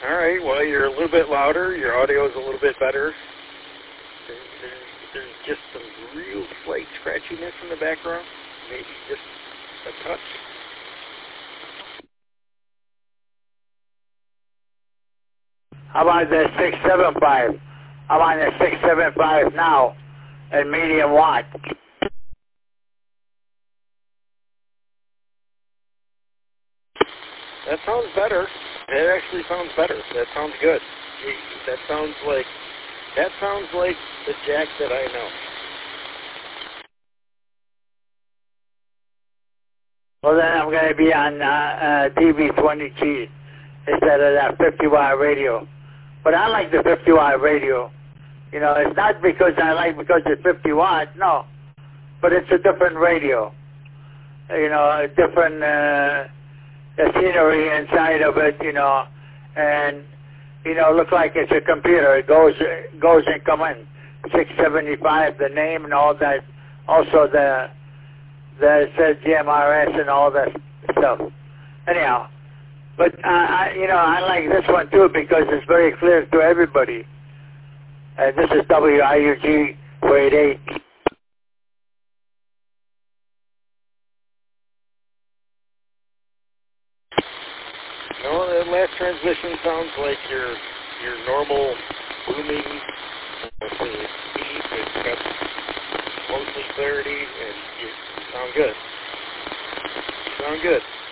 All right, well, you're a little bit louder. Your audio is a little bit better. There's just some real slight scratchiness in the background, maybe just a touch. How about the 675? I'm on the 675 now at medium watt. That sounds better. It actually sounds better. That sounds good. That sounds like the jack that I know. Well, then I'm going to be on DB20T instead of that 50-watt radio. But I like the 50-watt radio. You know, it's not because it's 50 watt, no. But it's a different radio. You know, a different scenery inside of it, you know. And, you know, look like it's a computer. It goes and come in. 675, the name and all that. Also it says GMRS and all that stuff. Anyhow, but I like this one too because it's very clear to everybody. This is WIUG 488. No, that last transmission sounds like your normal booming speed. It's got mostly clarity, and you sound good.